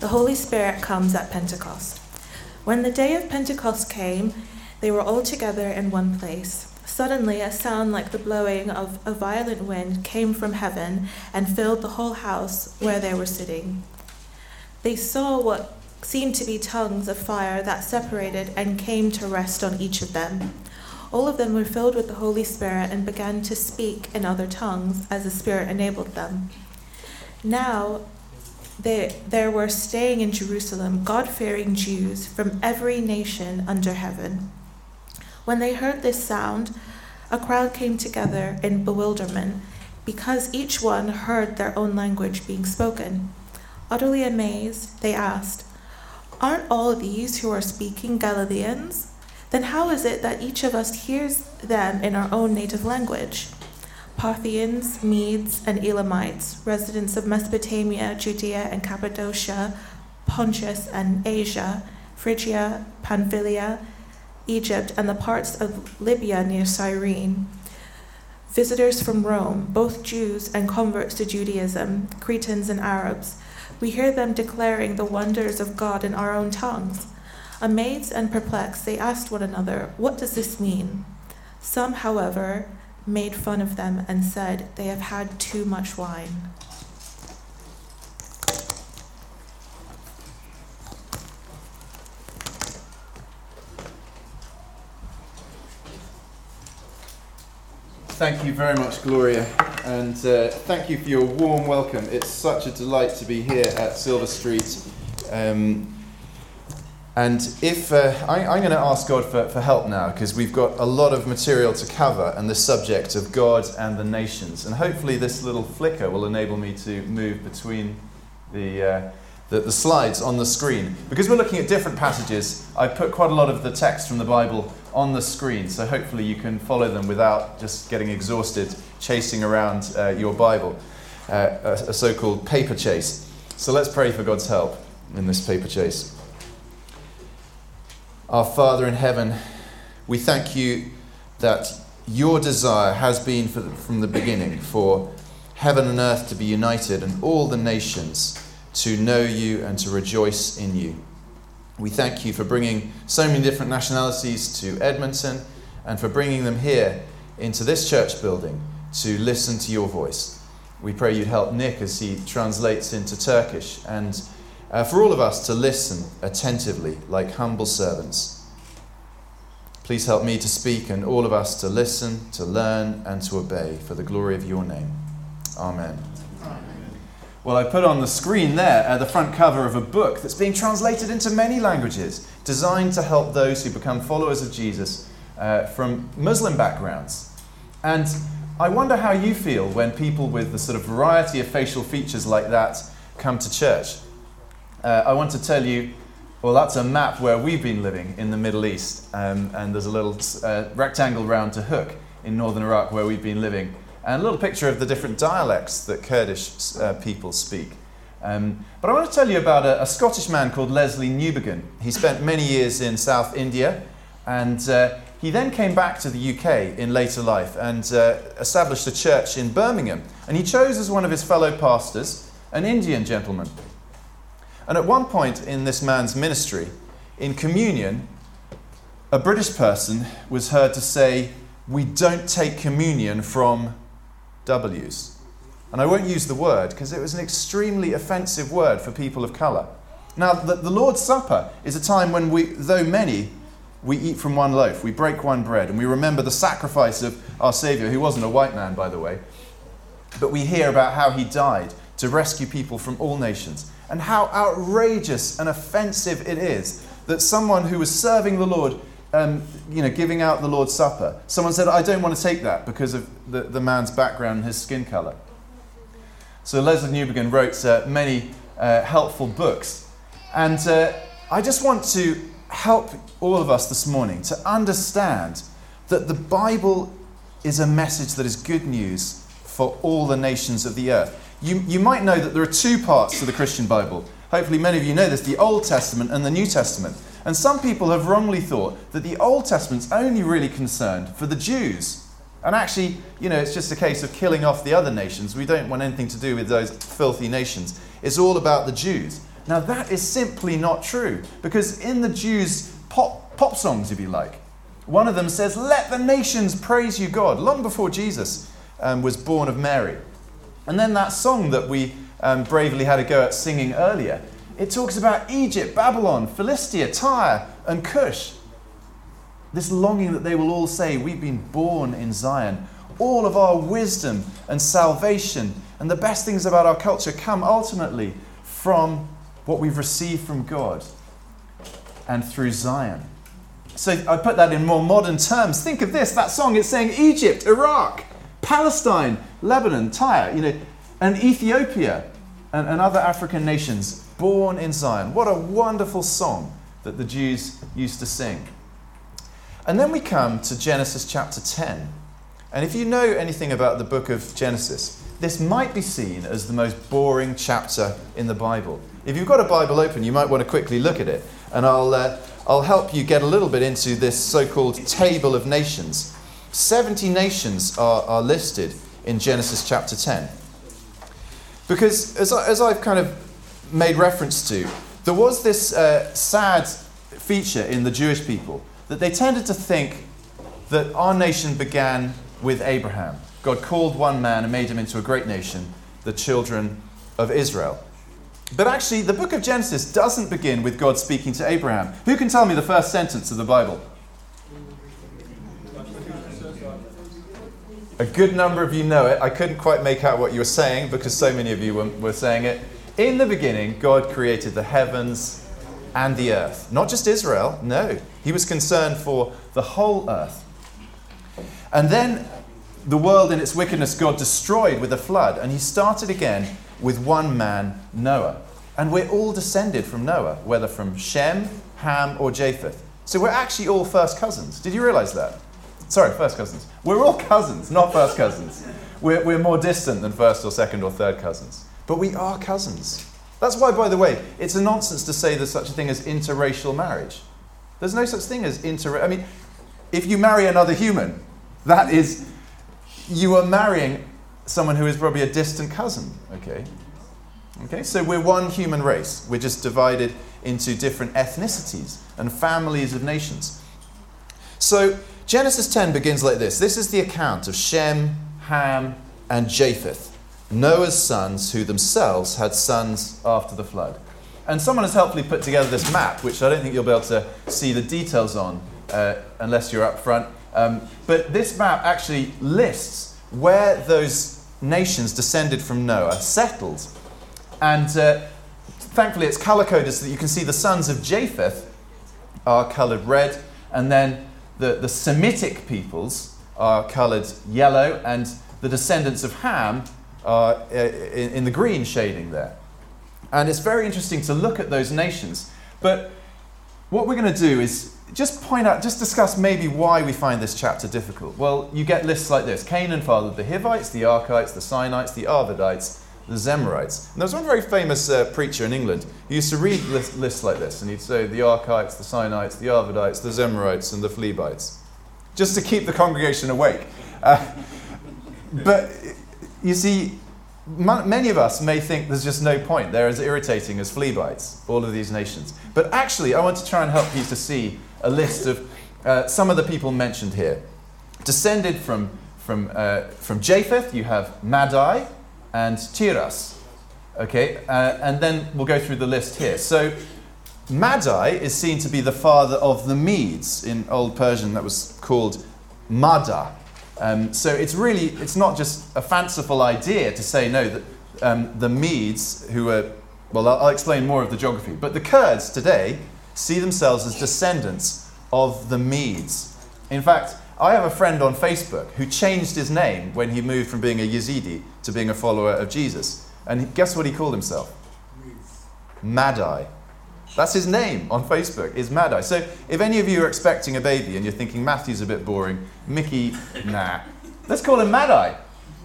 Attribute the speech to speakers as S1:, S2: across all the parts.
S1: The Holy Spirit comes at Pentecost. When the day of Pentecost came, they were all together in one place. Suddenly, a sound like the blowing of a violent wind came from heaven and filled the whole house where they were sitting. They saw what seemed to be tongues of fire that separated and came to rest on each of them. All of them were filled with the Holy Spirit and began to speak in other tongues as the Spirit enabled them. Now, there were staying in Jerusalem God-fearing Jews from every nation under heaven. When they heard this sound, a crowd came together in bewilderment, because each one heard their own language being spoken. Utterly amazed, they asked, "Aren't all these who are speaking Galileans? Then how is it that each of us hears them in our own native language?" Parthians, Medes, and Elamites, residents of Mesopotamia, Judea and Cappadocia, Pontus and Asia, Phrygia, Pamphylia, Egypt, and the parts of Libya near Cyrene, visitors from Rome, both Jews and converts to Judaism, Cretans and Arabs, we hear them declaring the wonders of God in our own tongues. Amazed and perplexed, they asked one another, "What does this mean?" Some, however, made fun of them and said, "They have had too much wine."
S2: Thank you very much, Gloria, and thank you for your warm welcome. It's such a delight to be here at Silver Street. And if I'm going to ask God for help now, because we've got a lot of material to cover and the subject of God and the nations. And hopefully this little flicker will enable me to move between the slides on the screen. Because we're looking at different passages, I put quite a lot of the text from the Bible on the screen, so hopefully you can follow them without just getting exhausted chasing around your Bible, a so-called paper chase. So let's pray for God's help in this paper chase. Our Father in heaven, we thank you that your desire has been from the beginning for heaven and earth to be united and all the nations to know you and to rejoice in you. We thank you for bringing so many different nationalities to Edmonton and for bringing them here into this church building to listen to your voice. We pray you'd help Nick as he translates into Turkish and for all of us to listen attentively like humble servants. Please help me to speak and all of us to listen, to learn and to obey for the glory of your name. Amen. Well, I put on the screen there the front cover of a book that's being translated into many languages, designed to help those who become followers of Jesus from Muslim backgrounds. And I wonder how you feel when people with the sort of variety of facial features like that come to church. I want to tell you, well, that's a map where we've been living in the Middle East, and there's a little rectangle round Tahuk in northern Iraq where we've been living. And a little picture of the different dialects that Kurdish people speak. But I want to tell you about a Scottish man called Leslie Newbigin. He spent many years in South India, and he then came back to the UK in later life and established a church in Birmingham. And he chose as one of his fellow pastors an Indian gentleman. And at one point in this man's ministry, in communion, a British person was heard to say, "We don't take communion from W's." And I won't use the word because it was an extremely offensive word for people of colour. Now, the Lord's Supper is a time when though many, we eat from one loaf, we break one bread, and we remember the sacrifice of our Saviour, who wasn't a white man, by the way. But we hear about how he died to rescue people from all nations, and how outrageous and offensive it is that someone who was serving the Lord giving out the Lord's Supper, someone said, "I don't want to take that because of the man's background and his skin colour." So Leslie Newbigin wrote many helpful books. And I just want to help all of us this morning to understand that the Bible is a message that is good news for all the nations of the earth. You might know that there are two parts to the Christian Bible. Hopefully many of you know this, the Old Testament and the New Testament. And some people have wrongly thought that the Old Testament's only really concerned for the Jews. And actually, it's just a case of killing off the other nations. We don't want anything to do with those filthy nations. It's all about the Jews. Now that is simply not true, because in the Jews' pop songs, if you like, one of them says, "Let the nations praise you, God," long before Jesus was born of Mary. And then that song that we bravely had a go at singing earlier, it talks about Egypt, Babylon, Philistia, Tyre, and Cush. This longing that they will all say, "We've been born in Zion." All of our wisdom and salvation and the best things about our culture come ultimately from what we've received from God and through Zion. So I put that in more modern terms. Think of this, that song, it's saying Egypt, Iraq, Palestine, Lebanon, Tyre, and Ethiopia and other African nations born in Zion. What a wonderful song that the Jews used to sing. And then we come to Genesis chapter 10. And if you know anything about the book of Genesis, this might be seen as the most boring chapter in the Bible. If you've got a Bible open, you might want to quickly look at it. And I'll help you get a little bit into this so-called table of nations. 70 nations are listed in Genesis chapter 10. Because as I've kind of made reference to, there was this sad feature in the Jewish people that they tended to think that our nation began with Abraham. God called one man and made him into a great nation, the children of Israel. But actually, the book of Genesis doesn't begin with God speaking to Abraham. Who can tell me the first sentence of the Bible? A good number of you know it. I couldn't quite make out what you were saying because so many of you were saying it. In the beginning, God created the heavens and the earth. Not just Israel, no. He was concerned for the whole earth. And then the world in its wickedness God destroyed with a flood, and he started again with one man, Noah. And we're all descended from Noah, whether from Shem, Ham, or Japheth. So we're actually all first cousins. Did you realize that? Sorry, first cousins. We're all cousins, not first cousins. We're more distant than first or second or third cousins. But we are cousins. That's why, by the way, it's a nonsense to say there's such a thing as interracial marriage. There's no such thing as I mean, if you marry another human, that is, you are marrying someone who is probably a distant cousin, okay? So we're one human race. We're just divided into different ethnicities and families of nations. So Genesis 10 begins like this. This is the account of Shem, Ham, and Japheth, Noah's sons, who themselves had sons after the flood. And someone has helpfully put together this map, which I don't think you'll be able to see the details on unless you're up front. But this map actually lists where those nations descended from Noah settled. And thankfully it's color-coded so that you can see the sons of Japheth are colored red, and then the Semitic peoples are colored yellow, and the descendants of Ham are in the green shading there. And it's very interesting to look at those nations. But what we're going to do is just discuss maybe why we find this chapter difficult. Well, you get lists like this. Canaan fathered the Hivites, the Archites, the Sinites, the Arvadites, the Zemarites. And there was one very famous preacher in England who used to read lists like this, and he'd say the Archites, the Sinites, the Arvadites, the Zemarites, and the Phlebites, just to keep the congregation awake. But you see, many of us may think there's just no point. They're as irritating as Phlebites, all of these nations. But actually, I want to try and help you to see a list of some of the people mentioned here. Descended from Japheth, you have Madai and Tiras. Okay, and then we'll go through the list here. So Madai is seen to be the father of the Medes. In Old Persian, that was called Mada. So it's not just a fanciful idea to say, no, that the Medes, who are, well, I'll explain more of the geography, but the Kurds today see themselves as descendants of the Medes. In fact, I have a friend on Facebook who changed his name when he moved from being a Yazidi to being a follower of Jesus. And guess what he called himself? Madai. That's his name on Facebook, is Madai. So if any of you are expecting a baby and you're thinking Matthew's a bit boring, Mickey, nah, let's call him Madai.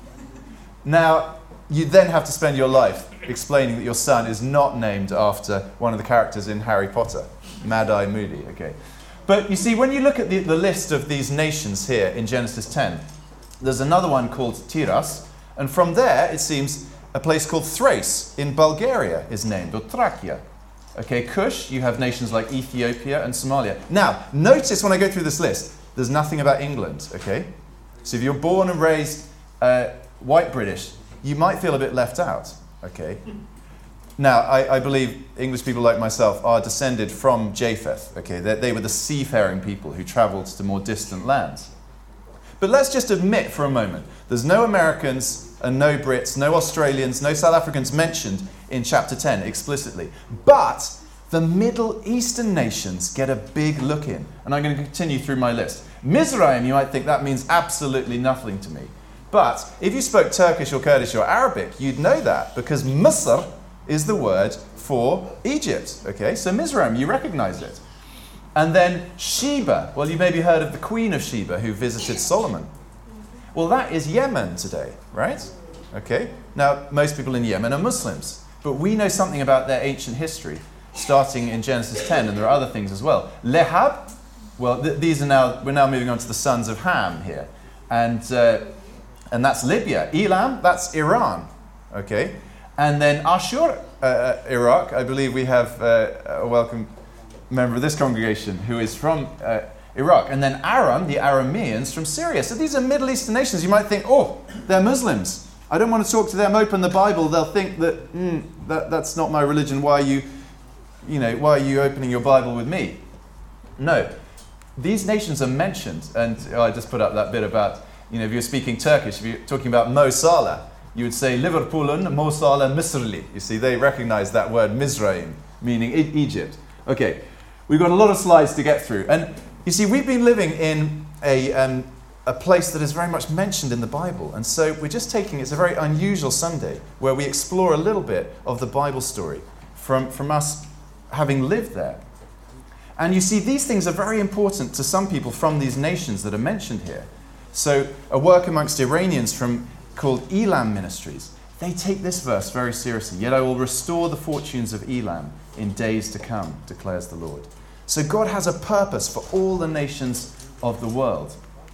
S2: Now, you then have to spend your life explaining that your son is not named after one of the characters in Harry Potter, Mad-Eye Moody, okay. But you see, when you look at the list of these nations here in Genesis 10, there's another one called Tiras, and from there, it seems, a place called Thrace in Bulgaria is named, or Thracia. Okay, Cush, you have nations like Ethiopia and Somalia. Now, notice when I go through this list, there's nothing about England, okay? So if you're born and raised white British, you might feel a bit left out, okay? Now, I believe English people like myself are descended from Japheth, okay? They were the seafaring people who travelled to more distant lands. But let's just admit for a moment, there's no Americans and no Brits, no Australians, no South Africans mentioned in chapter 10 explicitly. But the Middle Eastern nations get a big look in. And I'm going to continue through my list. Mizraim, you might think that means absolutely nothing to me. But if you spoke Turkish or Kurdish or Arabic, you'd know that, because Misr is the word for Egypt. Okay, so Mizraim, you recognize it. And then Sheba. Well, you maybe heard of the Queen of Sheba who visited Solomon. Well, that is Yemen today, right? Okay. Now, most people in Yemen are Muslims, but we know something about their ancient history, starting in Genesis 10, and there are other things as well. Lehab. Well, we're now moving on to the sons of Ham here, and that's Libya. Elam, that's Iran. Okay. And then Ashur, Iraq. I believe we have a welcome member of this congregation who is from Iraq. And then Aram, the Arameans from Syria. So these are Middle Eastern nations. You might think, oh, they're Muslims. I don't want to talk to them, open the Bible. They'll think that's not my religion. Why are you opening your Bible with me? No. These nations are mentioned. And I just put up that bit about, if you're speaking Turkish, if you're talking about Mo Salah, you would say Liverpool'un, Mo Salah, Misrli. You see, they recognize that word Mizraim, meaning Egypt. Okay, we've got a lot of slides to get through. And you see, we've been living in a place that is very much mentioned in the Bible. And so we're just it's a very unusual Sunday where we explore a little bit of the Bible story from us having lived there. And you see, these things are very important to some people from these nations that are mentioned here. So a work amongst Iranians called Elam Ministries, they take this verse very seriously. Yet I will restore the fortunes of Elam in days to come, declares the Lord. So God has a purpose for all the nations of the world.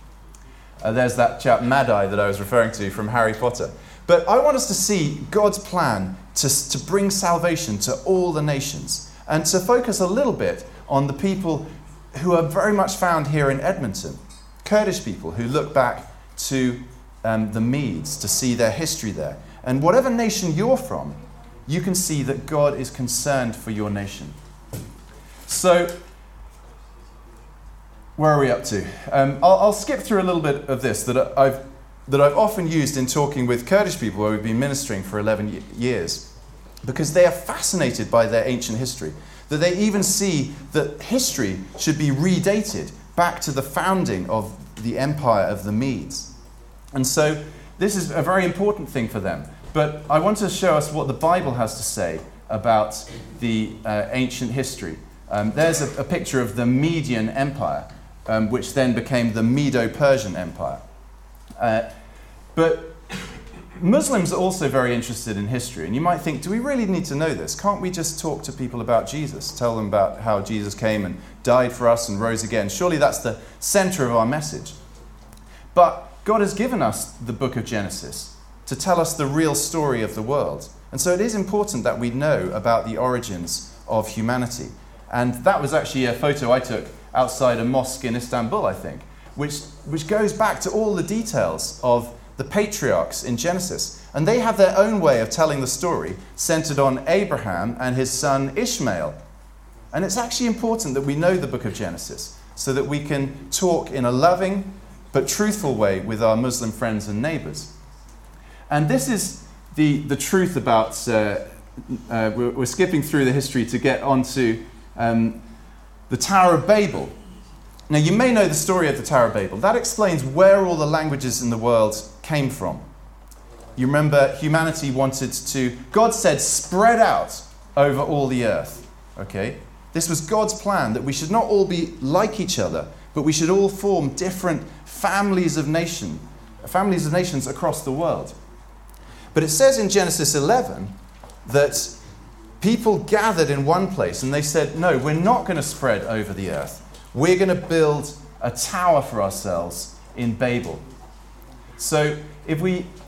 S2: There's that chap Madai that I was referring to from Harry Potter. But I want us to see God's plan to bring salvation to all the nations, and to focus a little bit on the people who are very much found here in Edmonton. Kurdish people who look back to the Medes to see their history there. And whatever nation you're from, you can see that God is concerned for your nation. So, where are we up to? I'll skip through a little bit of this that I've often used in talking with Kurdish people where we've been ministering for 11 years, because they are fascinated by their ancient history, that they even see that history should be redated back to the founding of the empire of the Medes. And so this is a very important thing for them. But I want to show us what the Bible has to say about the ancient history. There's a picture of the Median Empire, which then became the Medo-Persian Empire. But Muslims are also very interested in history. And you might think, do we really need to know this? Can't we just talk to people about Jesus? Tell them about how Jesus came and died for us and rose again. Surely that's the center of our message. But God has given us the book of Genesis to tell us the real story of the world. And so it is important that we know about the origins of humanity. And that was actually a photo I took outside a mosque in Istanbul, I think, which goes back to all the details of the patriarchs in Genesis. And they have their own way of telling the story, centered on Abraham and his son Ishmael. And it's actually important that we know the book of Genesis so that we can talk in a loving but truthful way with our Muslim friends and neighbors. And this is the truth about, we're skipping through the history to get onto the Tower of Babel. Now, you may know the story of the Tower of Babel. That explains where all the languages in the world came from. You remember humanity wanted to, God said, spread out over all the earth. Okay? This was God's plan, that we should not all be like each other, but we should all form different families of nations across the world. But it says in Genesis 11 that people gathered in one place and they said, no, we're not going to spread over the earth. We're going to build a tower for ourselves in Babel. So if we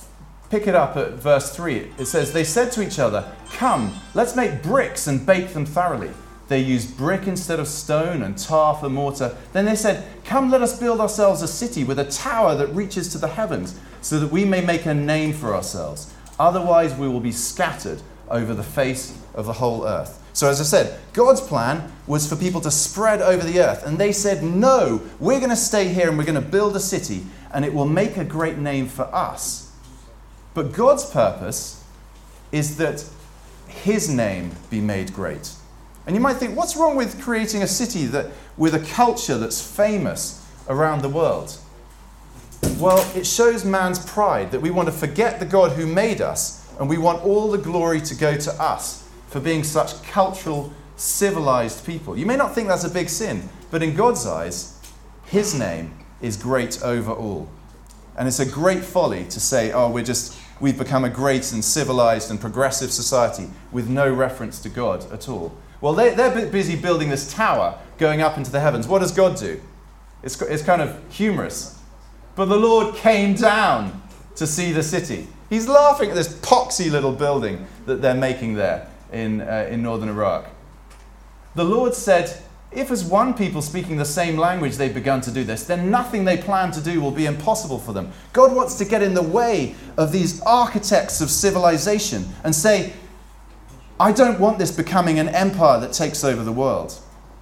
S3: pick it up at verse 3. It says, they said to each other, "Come, let's make bricks and bake them thoroughly." They used brick instead of stone and tar for mortar. Then they said, "Come, let us build ourselves a city with a tower that reaches to the heavens, so that we may make a name for ourselves. Otherwise we will be scattered over the face of the whole earth." So as I said, God's plan was for people to spread over the earth. And they said, "No, we're going to stay here and we're going to build a city, and it will make a great name for us." But God's purpose is that his name be made great. And you might think, what's wrong with creating a city with a culture that's famous around the world? Well, it shows man's pride, that we want to forget the God who made us, and we want all the glory to go to us for being such cultural, civilized people. You may not think that's a big sin, but in God's eyes, his name is great over all. And it's a great folly to say, oh, we've become a great and civilized and progressive society with no reference to God at all. Well, they're busy building this tower going up into the heavens. What does God do? It's kind of humorous. But the Lord came down to see the city. He's laughing at this poxy little building that they're making there in northern Iraq. The Lord said, if as one people speaking the same language they've begun to do this, then nothing they plan to do will be impossible for them. God wants to get in the way of these architects of civilization and say, I don't want this becoming an empire that takes over the world.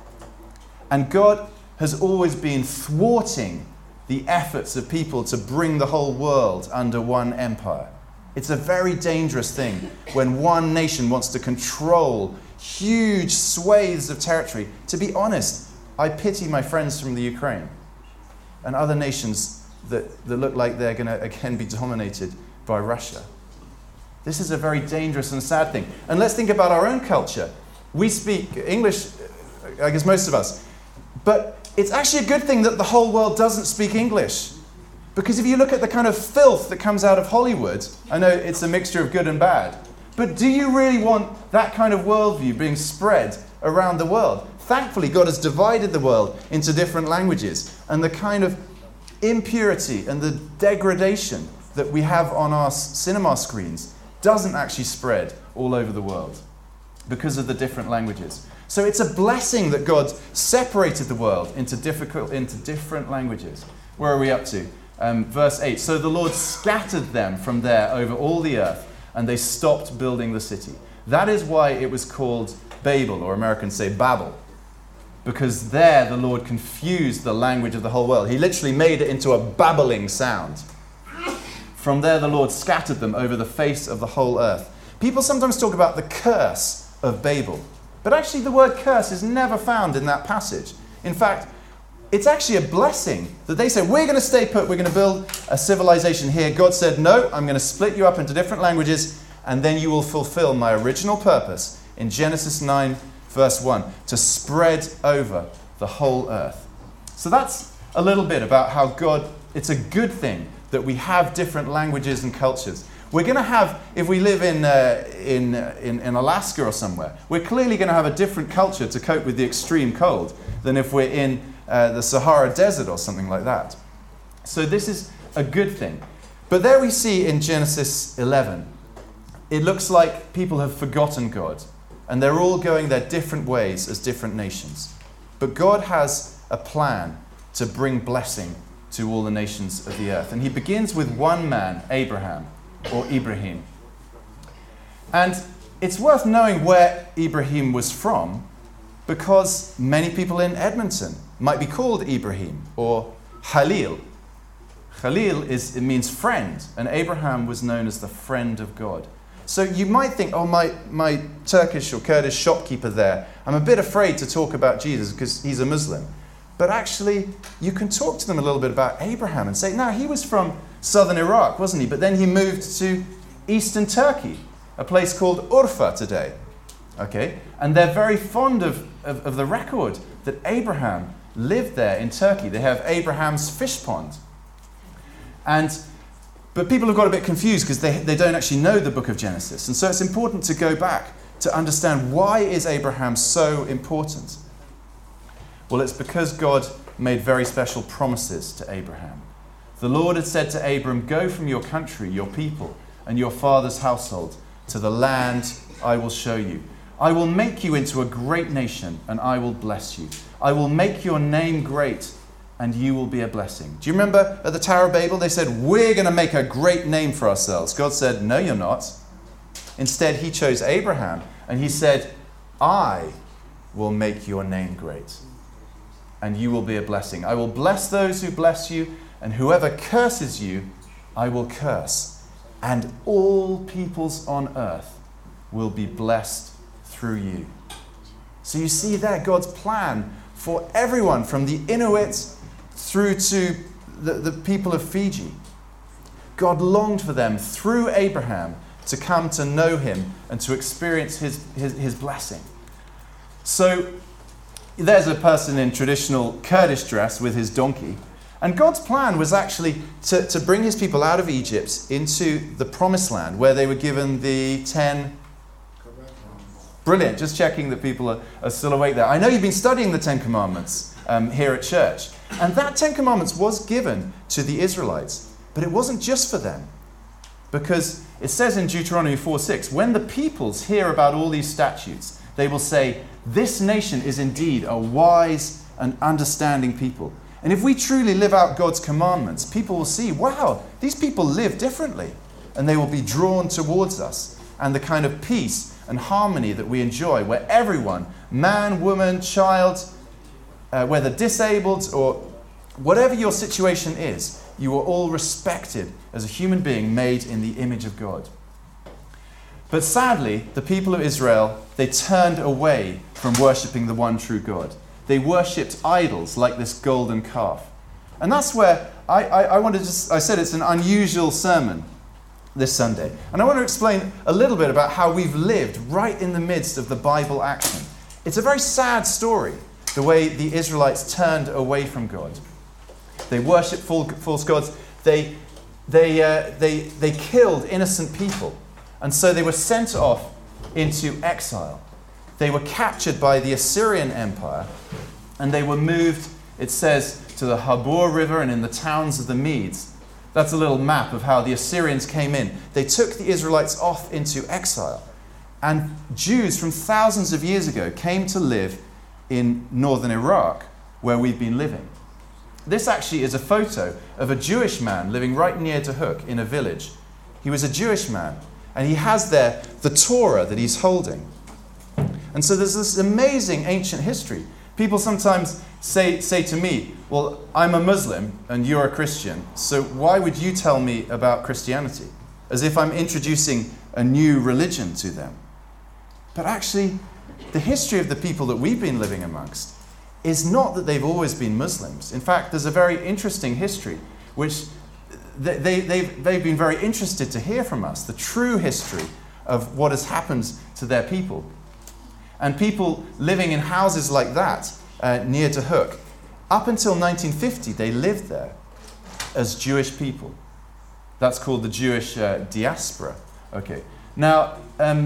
S3: And God has always been thwarting the efforts of people to bring the whole world under one empire. It's a very dangerous thing when one nation wants to control huge swathes of territory. To be honest, I pity my friends from the Ukraine and other nations that look like they're going to again be dominated by Russia. This is a very dangerous and sad thing. And let's think about our own culture. We speak English, I guess most of us, but it's actually a good thing that the whole world doesn't speak English. Because if you look at the kind of filth that comes out of Hollywood, I know it's a mixture of good and bad, but do you really want that kind of worldview being spread around the world? Thankfully, God has divided the world into different languages, and the kind of impurity and the degradation that we have on our cinema screens doesn't actually spread all over the world because of the different languages. So it's a blessing that God separated the world into different languages. Where are we up to? Verse 8. So the Lord scattered them from there over all the earth, and they stopped building the city. That is why it was called Babel, or Americans say Babel, because there the Lord confused the language of the whole world. He literally made it into a babbling sound. From there the Lord scattered them over the face of the whole earth. People sometimes talk about the curse of Babel, but actually the word curse is never found in that passage. In fact, it's actually a blessing that they said, we're going to stay put, we're going to build a civilization here. God said, no, I'm going to split you up into different languages, and then you will fulfill my original purpose in Genesis 9, verse 1, to spread over the whole earth. So that's a little bit about how God, it's a good thing that we have different languages and cultures. We're going to have, if we live in Alaska or somewhere, we're clearly going to have a different culture to cope with the extreme cold than if we're in the Sahara Desert or something like that. So this is a good thing. But there we see in Genesis 11, it looks like people have forgotten God, and they're all going their different ways as different nations. But God has a plan to bring blessing to all the nations of the earth. And he begins with one man, Abraham, or Ibrahim. And it's worth knowing where Ibrahim was from, because many people in Edmonton might be called Ibrahim or Khalil. Khalil it means friend, and Abraham was known as the friend of God. So you might think, oh, my Turkish or Kurdish shopkeeper there, I'm a bit afraid to talk about Jesus because he's a Muslim. But actually, you can talk to them a little bit about Abraham and say, no, he was from southern Iraq, wasn't he? But then he moved to eastern Turkey, a place called Urfa today. Okay? And they're very fond of the record that Abraham lived there in Turkey. They have Abraham's fish pond. But people have got a bit confused because they don't actually know the book of Genesis. And so it's important to go back to understand, why is Abraham so important? Well, it's because God made very special promises to Abraham. The Lord had said to Abram, go from your country, your people, and your father's household to the land I will show you. I will make you into a great nation, and I will bless you. I will make your name great, and you will be a blessing. Do you remember at the Tower of Babel, they said, we're going to make a great name for ourselves. God said, no, you're not. Instead, he chose Abraham, and he said, I will make your name great, and you will be a blessing. I will bless those who bless you, and whoever curses you, I will curse. And all peoples on earth will be blessed through you. So you see there God's plan for everyone, from the Inuits through to the people of Fiji. God longed for them through Abraham to come to know him and to experience his blessing. So there's a person in traditional Kurdish dress with his donkey. And God's plan was actually to bring his people out of Egypt into the promised land, where they were given the 10... Brilliant, just checking that people are still awake there. I know you've been studying the 10 Commandments here at church. And that 10 Commandments was given to the Israelites. But it wasn't just for them. Because it says in Deuteronomy 4:6, when the peoples hear about all these statutes, they will say, this nation is indeed a wise and understanding people. And if we truly live out God's commandments, people will see, wow, these people live differently. And they will be drawn towards us. And the kind of peace and harmony that we enjoy, where everyone, man, woman, child, whether disabled or whatever your situation is, you are all respected as a human being made in the image of God. But sadly, the people of Israel, they turned away from worshipping the one true God. They worshipped idols like this golden calf. And that's where I said it's an unusual sermon this Sunday. And I want to explain a little bit about how we've lived right in the midst of the Bible action. It's a very sad story, the way the Israelites turned away from God. They worshipped false gods. They killed innocent people. And so they were sent off into exile. They were captured by the Assyrian Empire, and they were moved, it says, to the Habor River and in the towns of the Medes. That's a little map of how the Assyrians came in. They took the Israelites off into exile. And Jews from thousands of years ago came to live in northern Iraq, where we've been living. This actually is a photo of a Jewish man living right near Tahuk in a village. He was a Jewish man, and he has there the Torah that he's holding. And so there's this amazing ancient history. People sometimes say to me, well, I'm a Muslim and you're a Christian, so why would you tell me about Christianity? As if I'm introducing a new religion to them. But actually, the history of the people that we've been living amongst is not that they've always been Muslims. In fact, there's a very interesting history, which they've been very interested to hear from us, the true history of what has happened to their people. And people living in houses like that, near Tahuk, up until 1950, they lived there as Jewish people. That's called the Jewish diaspora. Okay. Now,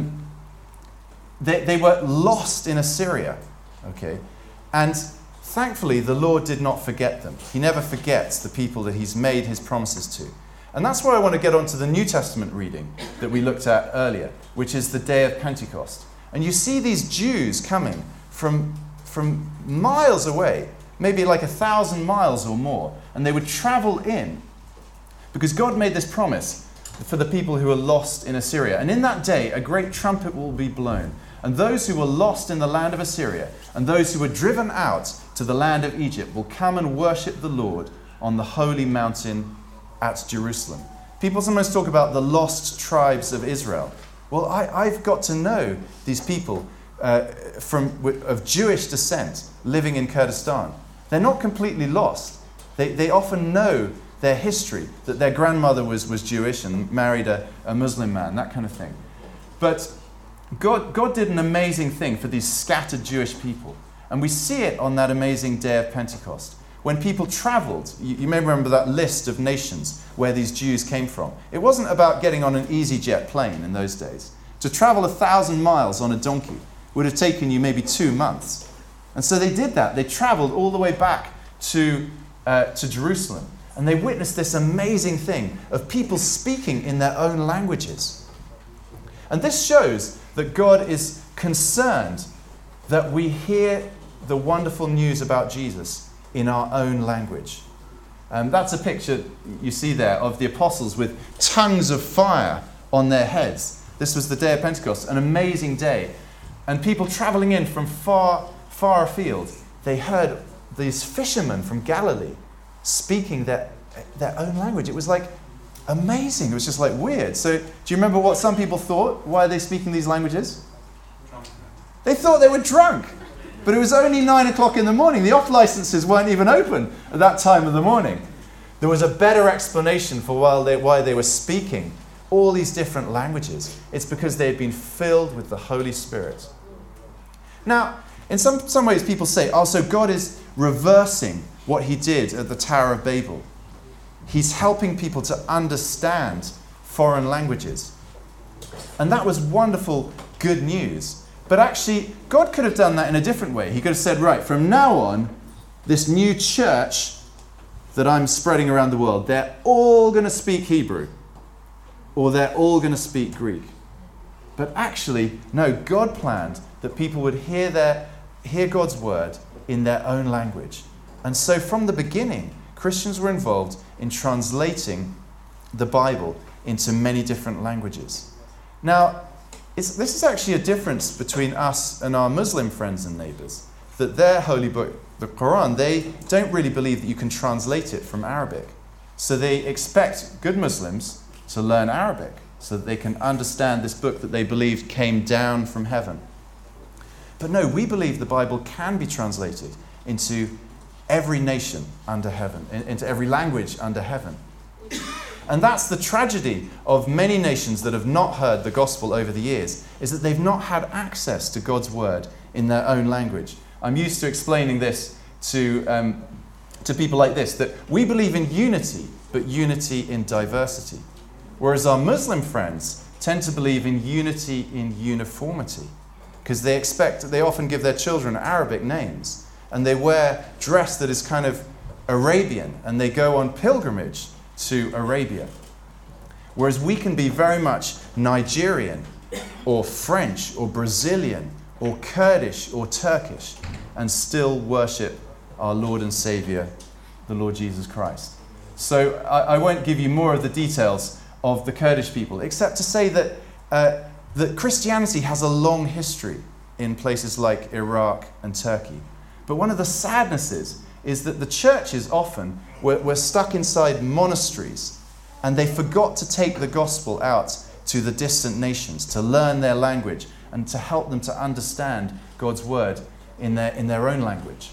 S3: they were lost in Assyria. Okay. And thankfully, the Lord did not forget them. He never forgets the people that he's made his promises to. And that's where I want to get on to the New Testament reading that we looked at earlier, which is the day of Pentecost. And you see these Jews coming from miles away, maybe like 1,000 miles or more, and they would travel in because God made this promise for the people who are lost in Assyria. And in that day, a great trumpet will be blown, and those who were lost in the land of Assyria and those who were driven out to the land of Egypt will come and worship the Lord on the holy mountain at Jerusalem. People sometimes talk about the lost tribes of Israel. Well, I've got to know these people of Jewish descent living in Kurdistan. They're not completely lost. They often know their history, that their grandmother was Jewish and married a Muslim man, that kind of thing. But God did an amazing thing for these scattered Jewish people. And we see it on that amazing day of Pentecost. When people traveled, you may remember that list of nations where these Jews came from. It wasn't about getting on an EasyJet plane in those days. To travel 1,000 miles on a donkey would have taken you maybe 2 months. And so they did that. They traveled all the way back to Jerusalem.
S2: And they witnessed this amazing thing of people speaking in their own languages. And this shows that God is concerned that we hear the wonderful news about Jesus in our own language. That's a picture you see there of the apostles with tongues of fire on their heads. This was the day of Pentecost, an amazing day. And people traveling in from far, far afield, they heard these fishermen from Galilee speaking their own language. It was like amazing. It was just like weird. So do you remember what some people thought? Why are they speaking these languages? They thought they were drunk. But it was only 9 o'clock in the morning. The off licenses weren't even open at that time of the morning. There was a better explanation for why they were speaking all these different languages. It's because they had been filled with the Holy Spirit. Now, in some ways people say, oh, so God is reversing what he did at the Tower of Babel. He's helping people to understand foreign languages. And that was wonderful, good news. But actually, God could have done that in a different way. He could have said, right, from now on, this new church that I'm spreading around the world, they're all going to speak Hebrew. Or they're all going to speak Greek. But actually, no, God planned that people would hear God's word in their own language. And so from the beginning, Christians were involved in translating the Bible into many different languages. Now, this is actually a difference between us and our Muslim friends and neighbours, that their holy book, the Quran, they don't really believe that you can translate it from Arabic. So they expect good Muslims to learn Arabic so that they can understand this book that they believed came down from heaven. But no, we believe the Bible can be translated into every nation under heaven, into every language under heaven. And that's the tragedy of many nations that have not heard the gospel over the years, is that they've not had access to God's word in their own language. I'm used to explaining this to people like this, that we believe in unity, but unity in diversity. Whereas our Muslim friends tend to believe in unity in uniformity, because they often give their children Arabic names, and they wear dress that is kind of Arabian, and they go on pilgrimage to Arabia. Whereas we can be very much Nigerian or French or Brazilian or Kurdish or Turkish and still worship our Lord and Saviour, the Lord Jesus Christ. So I won't give you more of the details of the Kurdish people, except to say that that Christianity has a long history in places like Iraq and Turkey. But one of the sadnesses is that the churches often were stuck inside monasteries, and they forgot to take the gospel out to the distant nations, to learn their language and to help them to understand God's word in their own language.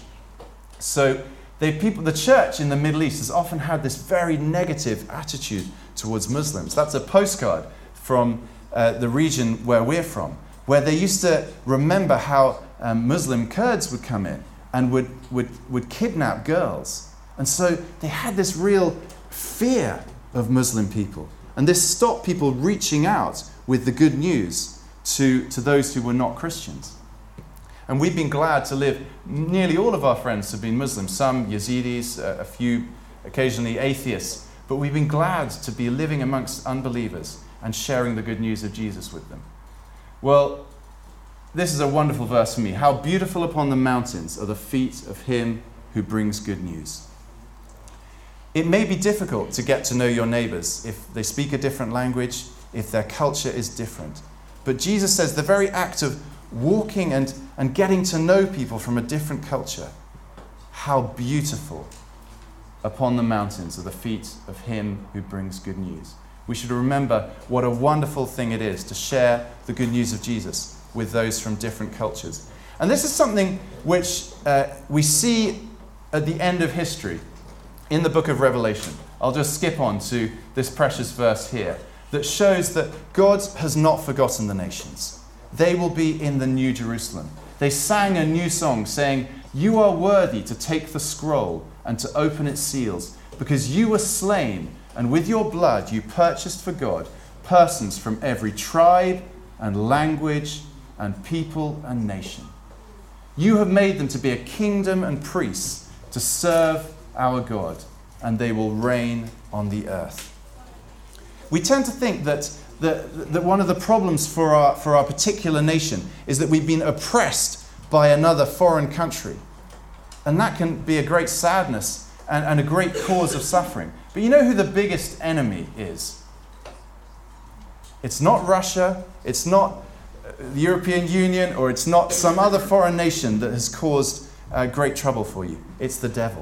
S2: So the church in the Middle East has often had this very negative attitude towards Muslims. That's a postcard from the region where we're from, where they used to remember how Muslim Kurds would come in and would kidnap girls. And so they had this real fear of Muslim people. And this stopped people reaching out with the good news to those who were not Christians. And we've been glad to live, nearly all of our friends have been Muslims, some Yazidis, a few occasionally atheists, but we've been glad to be living amongst unbelievers and sharing the good news of Jesus with them. Well, this is a wonderful verse for me. How beautiful upon the mountains are the feet of him who brings good news. It may be difficult to get to know your neighbours if they speak a different language, if their culture is different. But Jesus says the very act of walking and getting to know people from a different culture, how beautiful upon the mountains are the feet of him who brings good news. We should remember what a wonderful thing it is to share the good news of Jesus with those from different cultures. And this is something which we see at the end of history in the book of Revelation. I'll just skip on to this precious verse here that shows that God has not forgotten the nations. They will be in the New Jerusalem. They sang a new song saying, "You are worthy to take the scroll and to open its seals, because you were slain, and with your blood you purchased for God persons from every tribe and language and people and nation. You have made them to be a kingdom and priests to serve our God,
S3: and they will reign on the earth. We tend to think that one of the problems for our particular nation is that we've been oppressed by another foreign country. And that can be a great sadness and a great cause of suffering. But you know who the biggest enemy is? It's not Russia, it's not the European Union, or it's not some other foreign nation that has caused great trouble for you. It's the devil.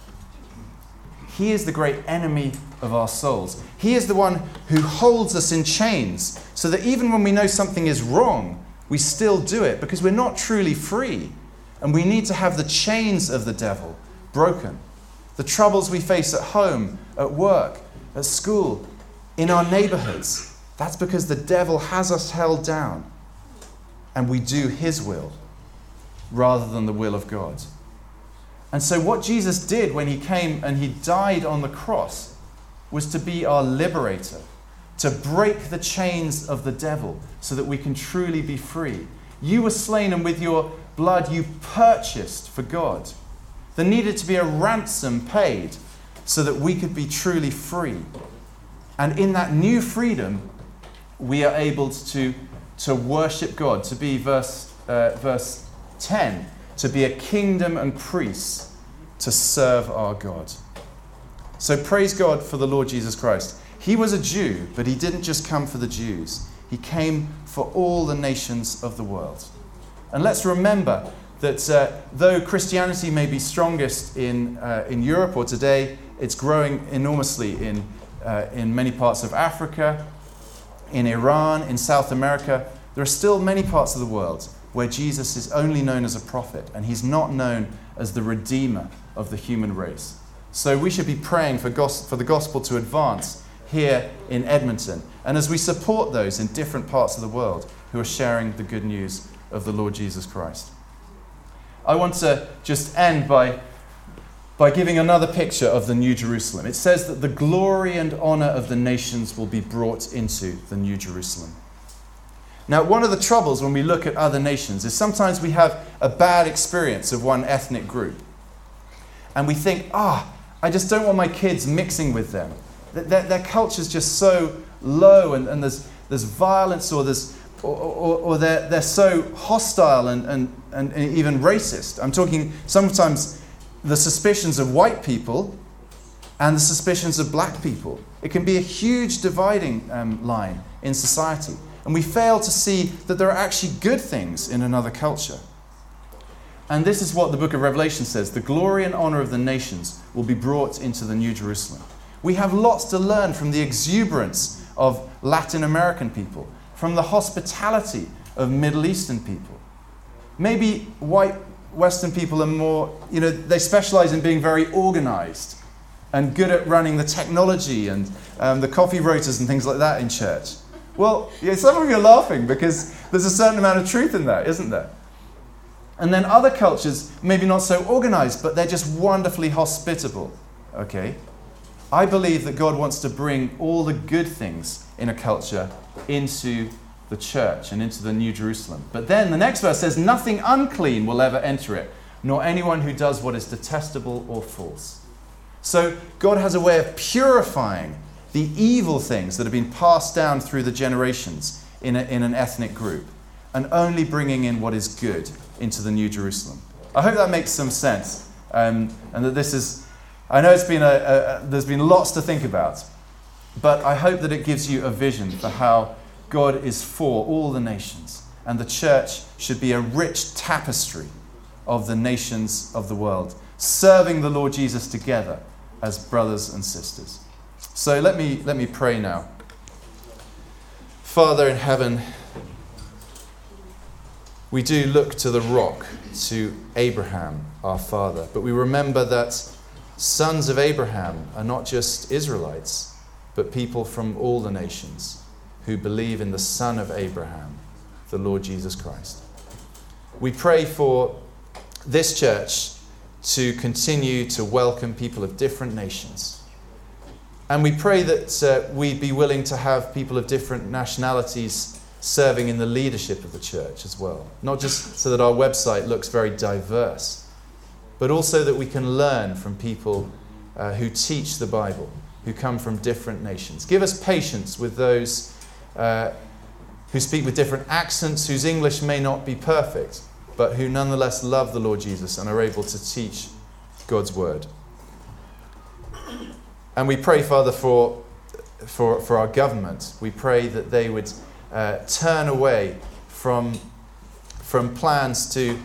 S3: He is the great enemy of our souls. He is the one who holds us in chains so that even when we know something is wrong, we still do it because we're not truly free. And we need to have the chains of the devil broken. The troubles we face at home, at work, at school, in our neighborhoods, that's because the devil has us held down and we do his will rather than the will of God. And so what Jesus did when he came and he died on the cross was to be our liberator, to break the chains of the devil so that we can truly be free. You were slain, and with your blood you purchased for God. There needed to be a ransom paid so that we could be truly free. And in that new freedom, we are able to worship God, to be, verse 10, to be a kingdom and priests to serve our God. So praise God for the Lord Jesus Christ. He was a Jew, but he didn't just come for the Jews. He came for all the nations of the world. And let's remember that though Christianity may be strongest in Europe, or today it's growing enormously in many parts of Africa, in Iran, in South America, there are still many parts of the world where Jesus is only known as a prophet and he's not known as the Redeemer of the human race. So we should be praying for the gospel to advance here in Edmonton, and as we support those in different parts of the world who are sharing the good news of the Lord Jesus Christ. I want to just end by giving another picture of the New Jerusalem. It says that the glory and honor of the nations will be brought into the New Jerusalem. Now, one of the troubles when we look at other nations is sometimes we have a bad experience of one ethnic group. And we think, I just don't want my kids mixing with them. Their culture's just so low, and there's violence, or they're so hostile and even racist. I'm talking sometimes the suspicions of white people and the suspicions of black people. It can be a huge dividing line in society. And we fail to see that there are actually good things in another culture. And this is what the book of Revelation says. The glory and honor of the nations will be brought into the New Jerusalem. We have lots to learn from the exuberance of Latin American people, from the hospitality of Middle Eastern people. Maybe white Western people are more, they specialize in being very organized and good at running the technology and the coffee rotas and things like that in church. Well, some of you are laughing because there's a certain amount of truth in that, isn't there? And then other cultures, maybe not so organized, but they're just wonderfully hospitable. Okay? I believe that God wants to bring all the good things in a culture into the church and into the New Jerusalem. But then the next verse says, nothing unclean will ever enter it, nor anyone who does what is detestable or false. So God has a way of purifying the evil things that have been passed down through the generations in an ethnic group, and only bringing in what is good into the New Jerusalem. I hope that makes some sense, and that this is, I know it's been there's been lots to think about, but I hope that it gives you a vision for how God is for all the nations, and the church should be a rich tapestry of the nations of the world, serving the Lord Jesus together as brothers and sisters. So let me pray now. Father in heaven, we do look to the rock, to Abraham, our father, but we remember that sons of Abraham are not just Israelites, but people from all the nations who believe in the Son of Abraham, the Lord Jesus Christ. We pray for this church to continue to welcome people of different nations. And we pray that we'd be willing to have people of different nationalities serving in the leadership of the church as well. Not just so that our website looks very diverse, but also that we can learn from people
S2: who teach the Bible, who come from different nations. Give us patience with those who speak with different accents, whose English may not be perfect, but who nonetheless love the Lord Jesus and are able to teach God's word. And we pray, Father, for our government. We pray that they would turn away from plans to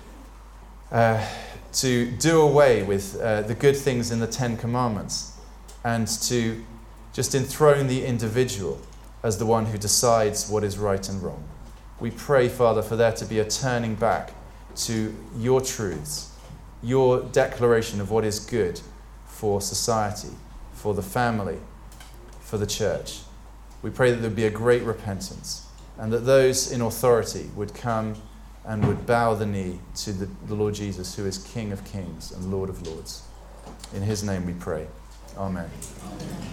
S2: do away with the good things in the Ten Commandments and to just enthrone the individual as the one who decides what is right and wrong. We pray, Father, for there to be a turning back to your truths, your declaration of what is good for society, for the family, for the church. We pray that there would be a great repentance and that those in authority would come and would bow the knee to the Lord Jesus, who is King of Kings and Lord of Lords. In his name we pray. Amen.